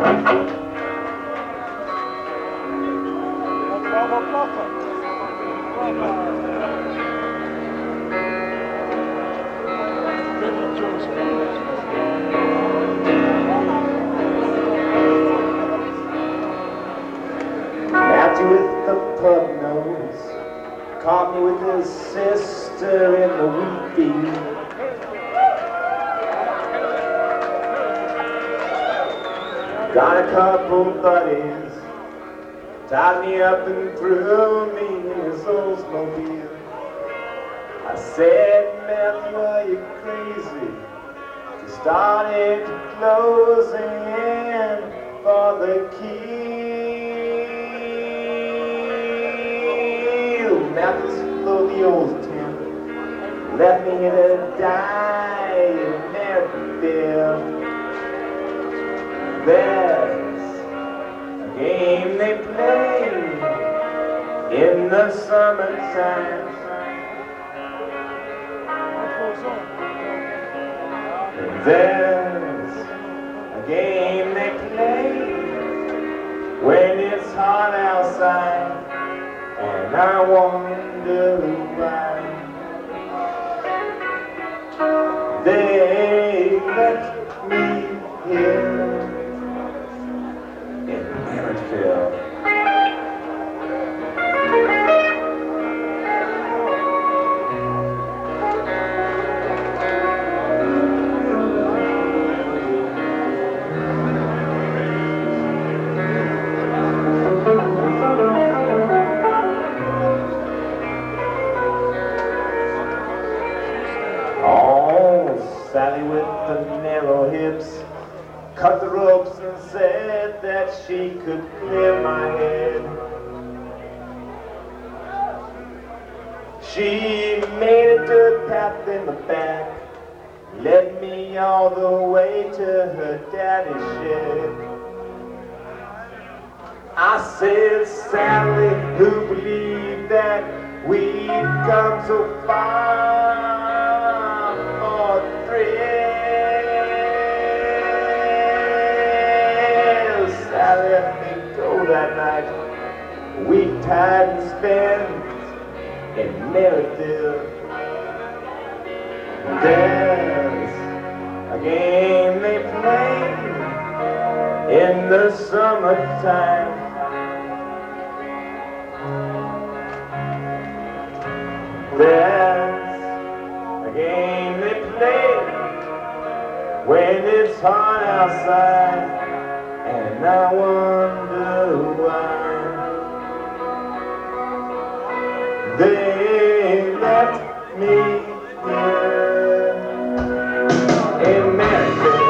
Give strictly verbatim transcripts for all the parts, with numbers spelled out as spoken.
Matthew with the pug nose caught me with his sister in the wheat field. Got a couple buddies, tied me up and threw me in his Oldsmobile. I said, Matthew, are you crazy? He started to close in for the keel. Matthew slowed the old tin, let me hit a dive in Maryville. There's a game they play in the summertime. And there's a game they play when it's hot outside, and I wonder why they let me here in Maryville. Sally with the narrow hips cut the ropes and said that she could clear my head. She made a dirt path in the back, led me all the way to her daddy's shed. I said, Sally, who believed that we'd come so far? Sally let me go that night. We tied and spent in Maryville. There's a game they play in the summertime. There's a game they play when it's hot outside, and I wonder why they left me here in Maryville.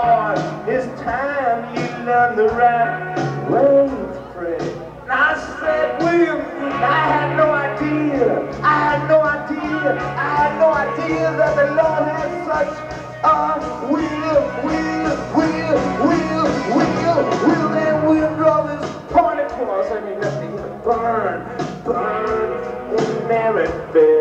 The right way to pray. And I say I had no idea, I had no idea, I had no idea that the Lord had such a will, will, will, will, will, will, and will draw this party cross. I mean, let me burn, burn in Maryville.